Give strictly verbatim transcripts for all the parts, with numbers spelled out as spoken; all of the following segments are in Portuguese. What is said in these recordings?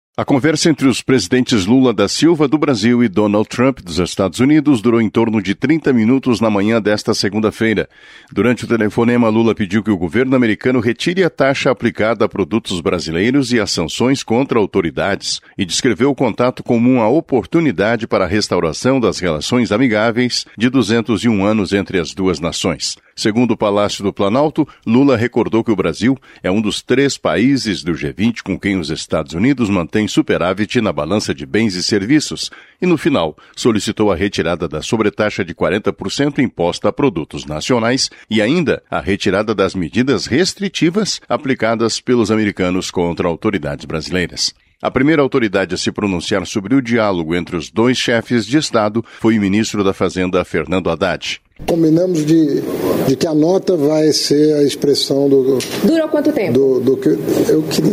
A conversa entre os presidentes Lula da Silva, do Brasil, e Donald Trump, dos Estados Unidos, durou em torno de trinta minutos na manhã desta segunda-feira. Durante o telefonema, Lula pediu que o governo americano retire a taxa aplicada a produtos brasileiros e as sanções contra autoridades, e descreveu o contato como uma oportunidade para a restauração das relações amigáveis de duzentos e um anos entre as duas nações. Segundo o Palácio do Planalto, Lula recordou que o Brasil é um dos três países do G vinte com quem os Estados Unidos mantêm superávit na balança de bens e serviços e, no final, solicitou a retirada da sobretaxa de quarenta por cento imposta a produtos nacionais e ainda a retirada das medidas restritivas aplicadas pelos americanos contra autoridades brasileiras. A primeira autoridade a se pronunciar sobre o diálogo entre os dois chefes de Estado foi o ministro da Fazenda, Fernando Haddad. Combinamos de, de que a nota vai ser a expressão do... Dura quanto tempo? Do, do que eu queria...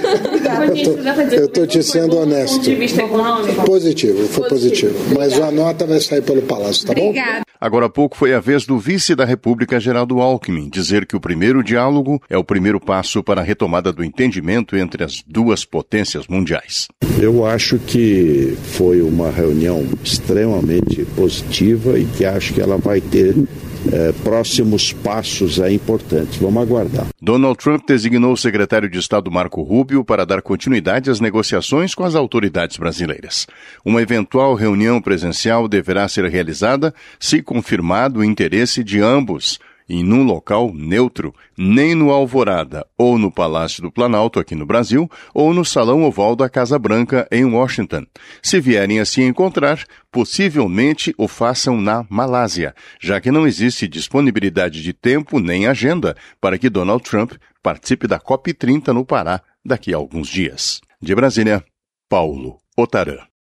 eu estou te sendo honesto. Do ponto de vista econômico? Positivo, foi positivo. positivo. Mas a nota vai sair pelo Palácio, tá bom? Obrigada. Agora há pouco foi a vez do vice da República, Geraldo Alckmin, dizer que o primeiro diálogo é o primeiro passo para a retomada do entendimento entre as duas potências mundiais. Eu acho que foi uma reunião extremamente positiva e que acho que ela vai ter eh, próximos passos aí importantes. Vamos aguardar. Donald Trump designou o secretário de Estado Marco Rubio para dar continuidade às negociações com as autoridades brasileiras. Uma eventual reunião presencial deverá ser realizada se confirmado o interesse de ambos, e num local neutro, nem no Alvorada ou no Palácio do Planalto, aqui no Brasil, ou no Salão Oval da Casa Branca, em Washington. Se vierem a se encontrar, possivelmente o façam na Malásia, já que não existe disponibilidade de tempo nem agenda para que Donald Trump participe da COP trinta no Pará daqui a alguns dias. De Brasília, Paulo Otarã.